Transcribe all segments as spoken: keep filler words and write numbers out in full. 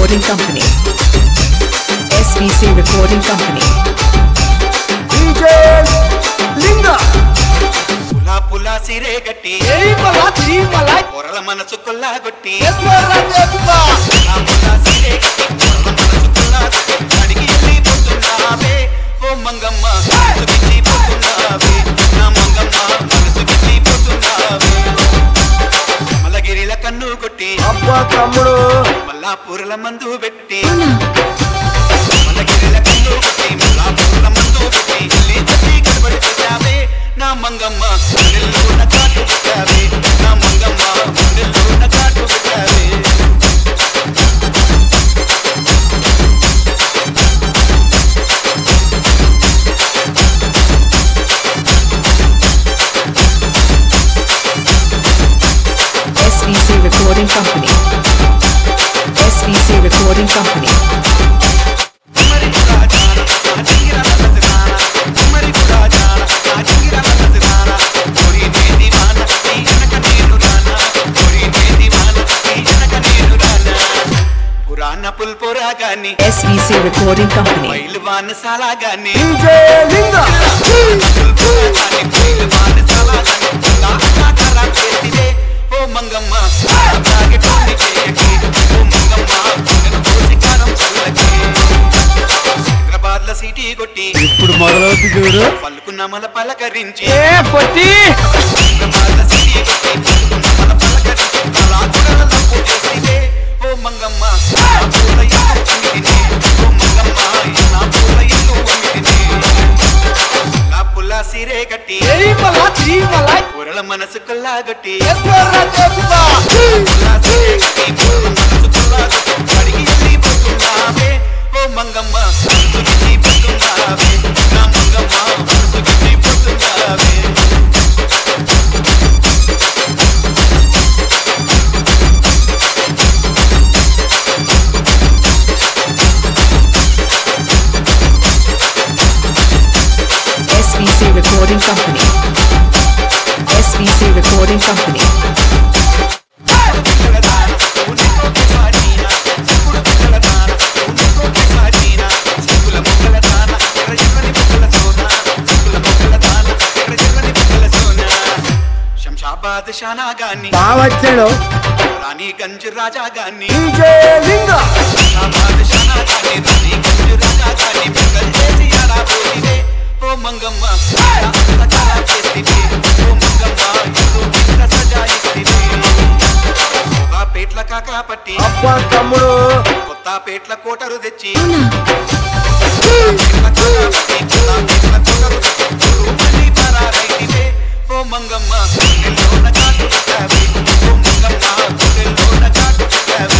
Recording Company. S V C Recording Company. D J Linga. పులా పులా సిరే గట్టి ఏయ్ మలా three మలా పొరల మనసు కొల్లా గొట్టి ఎస్వరా దేవా. పులా పులా సిరే గట్టి పొరల మనసు కొల్లా గొట్టి అడిగి వెళ్ళిపోతున్నావే ఓ మంగమ్మ మనసు గిచ్చిపోతున్నావే నా మంగమ్మ మనసు గిచ్చిపోతున్నావే మలగిరిల కన్ను కొట్టి అబ్బా తమ్ముడు మల్లా పూరల మందు పెట్టి మలగిరిల కన్ను కొట్టి మల్లా పూరల మందు పెట్టి వెళ్ళి తల్లి గడబడి చేశావే నా మంగమ్మ గుండెల్లోన కాటు పెట్టావే నా మంగమ్మ గుండెల్లోన కాటు పెట్టావే S V C Recording Company. S V C Recording Company. మరి కూడా జాన నా చింగిరాల నజరానా మరి కూడా జాన నా చింగిరాల నజరానా కోరి దేది వాన నీ వెనక నేను రానా కోరి దేది వాన నీ వెనక నేను రానా పురాణ పుల్పురా గాని S V C Recording Company. మైలు వాన సాలా గాని D J Linga. పుల్పురా గాని మైలు వాన సాలా గాని లాగా కరా చేతివే ఓ మంగమ్మ అలాగే టోని చేయకి ఓ మంగమ్మ నేను కోసికారం చల్లకి హైదరాబాద్ లో సిటీ కొట్టి ఇప్పుడు మొదలవుతుంది చూడు. పలుకున్న మన పలకరించి ఏ పొట్టి హైదరాబాద్ లో సిటీ కొట్టి పలుకున్న మన పలకరించి అలా గుడలలో పోసేసివే ఓ మంగమ్మ నా పూల ఇల్లు అమ్మితిని ఓ మంగమ్మ నా పూల ఇల్లు అమ్మితిని నా పుల్ల సిరే కట్టి ఏయ్ మలా త్రీ మలా పొరల మనసు కొల్లాగొట్టి ఎస్వరా దేవా. పుల్ల సిరే కట్టి పొరల మనసు కొల్లాగొట్టి అడిగి వెళ్ళిపోతున్నావే ఓ మంగమ్మ మనసు గిచ్చిపోతున్నావే నా మంగమ్మ మనసు గిచ్చిపోతున్నావే S V C Recording Company. S V C Recording Company. Shamshabad Shana గాని బావచ్చాడు రాణి గంజ్ రాజా గాని D J Linga. Shamshabad Shana గాని రాణి గంజ్ రాజా గాని పెద్దలు చేసి అలా పోతివే ఓ మంగమ్మ సజా చేతివే ఓ మంగమ్మ ఎంతో ఇంత సజాయితివే ఒక పేట్ల కాకా పట్టి అబ్బా తమ్ముడు కొత్త పేట్ల కోటరు తెచ్చి పేట్ల కాకా పట్టి కొత్త పేట్ల కోటరు తెచ్చి రూపని పరారైతివే ఓ మంగమ్మ గుండెల్లోన కాటు పెట్టావే ఓ మంగమ్మ గుండెల్లోన కాటు పెట్టావే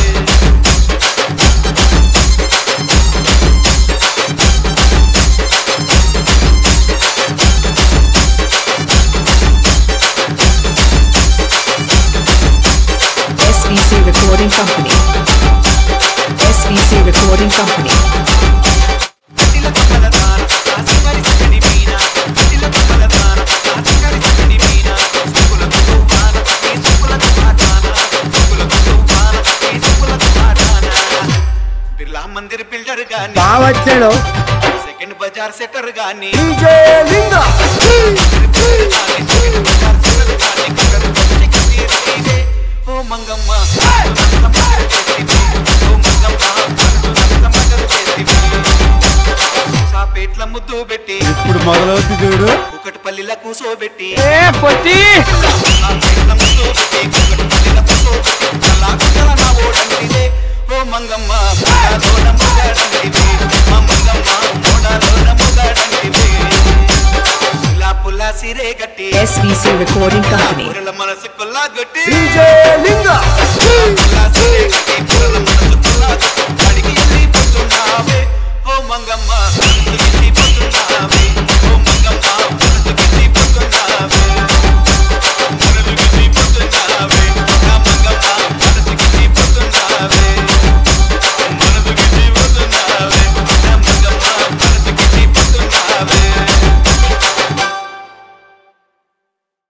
S V C Recording Company. S V C Recording Company. కటిల కమల దాన నా సింగరి సకని మీనా కటిల కమల దాన నా సింగరి సకని మీనా సుకుల కువాన ఈ సుకుల కువాన సుకుల కువాన ఈ సుకుల కువాన బిర్లా మందిర్ బిల్డర్ గాని బావచ్చాడు సెకండ్ బజార్ సెటర్ గాని D J Linga. సెకండ్ బజార్ సెటర్ గాని కగరు వచ్చి కతీరే ఓ మంగమ్మ నమ్మకం చేతివే ఓ మంగమ్మ నమ్మకం చేతివే సాపేట్ల ముద్దు పెట్టి ఇప్పుడు మొదలవుతుంది చూడు. కుకట్పల్లిల కూసోబెట్టి ఏ పొట్టి సాపేట్ల ముద్దు పెట్టి కుకట్పల్లిల కూసోబెట్టి అలా కుకల నా ఓడంటివే ఓ మంగమ్మ మోడాలోన మొగాడంటివే మా మంగమ్మ మోడాలోన మొగాడంటివే పులా పులా సిరే గట్టి S V C Recording Company. ఊరల మనసు కొల్లా గట్టి D J Linga. పులా సిరే గట్టి